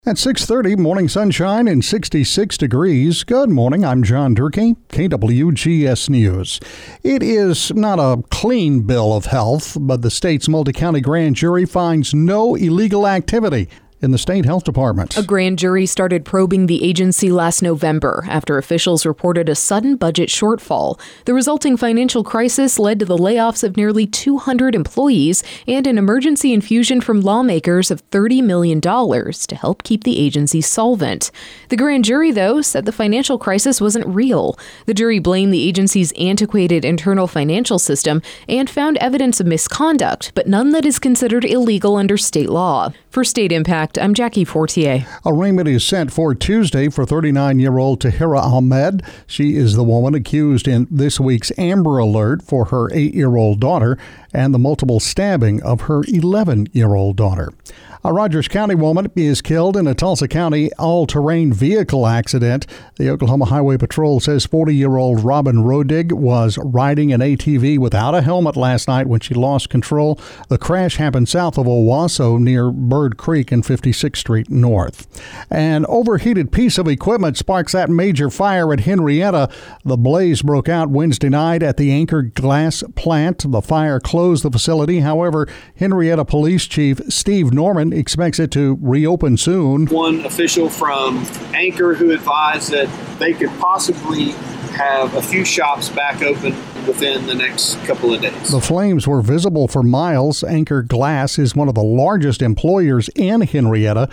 At 6:30, morning sunshine and 66 degrees. Good morning, I'm John Durkee, KWGS News. It is not a clean bill of health, but the state's multi-county grand jury finds no illegal activity in the state health department. A grand jury started probing the agency last November after officials reported a sudden budget shortfall. The resulting financial crisis led to the layoffs of nearly 200 employees and an emergency infusion from lawmakers of $30 million to help keep the agency solvent. The grand jury, though, said the financial crisis wasn't real. The jury blamed the agency's antiquated internal financial system and found evidence of misconduct, but none that is considered illegal under state law. For State Impact, I'm Jackie Fortier. Arraignment is set for Tuesday for 39-year-old Tahira Ahmed. She is the woman accused in this week's Amber Alert for her 8-year-old daughter and the multiple stabbing of her 11-year-old daughter. A Rogers County woman is killed in a Tulsa County all-terrain vehicle accident. The Oklahoma Highway Patrol says 40-year-old Robin Rodig was riding an ATV without a helmet last night when she lost control. The crash happened south of Owasso near Bird Creek and 56th Street North. An overheated piece of equipment sparks that major fire at Henrietta. The blaze broke out Wednesday night at the Anchor Glass plant. The fire closed the facility. However, Henrietta Police Chief Steve Norman expects it to reopen soon. One official from Anchor who advised that they could possibly have a few shops back open within the next couple of days. The flames were visible for miles. Anchor Glass is one of the largest employers in Henrietta.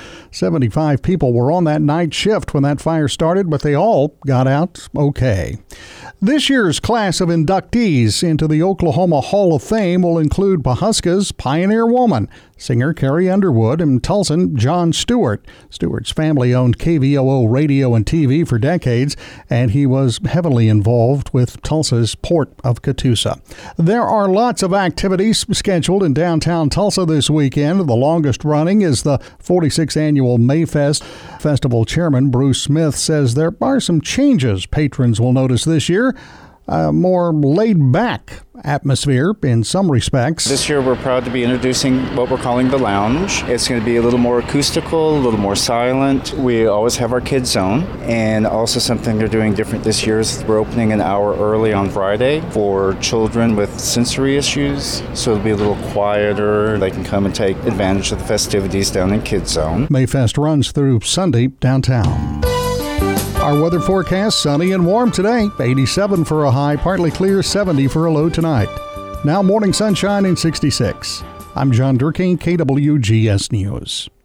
75 people were on that night shift when that fire started, but they all got out okay. This year's class of inductees into the Oklahoma Hall of Fame will include Pawhuska's Pioneer Woman, singer Carrie Underwood, and Tulsan Jon Stewart. Stewart's family owned KVOO radio and TV for decades, and he was heavily involved with Tulsa's Port of Catoosa. There are lots of activities scheduled in downtown Tulsa this weekend. The longest running is the 46th annual Mayfest. Festival chairman Bruce Smith says there are some changes patrons will notice this year. A more laid-back atmosphere in some respects. This year we're proud to be introducing what we're calling the lounge. It's going to be a little more acoustical, a little more silent. We always have our kids zone, and also something they're doing different this year is we're opening an hour early on Friday for children with sensory issues, so it'll be a little quieter. They can come and take advantage of the festivities down in kids zone. Mayfest runs through Sunday downtown. Our weather forecast, sunny and warm today, 87 for a high, partly clear, 70 for a low tonight. Now morning sunshine and 66. I'm John Durkee, KWGS News.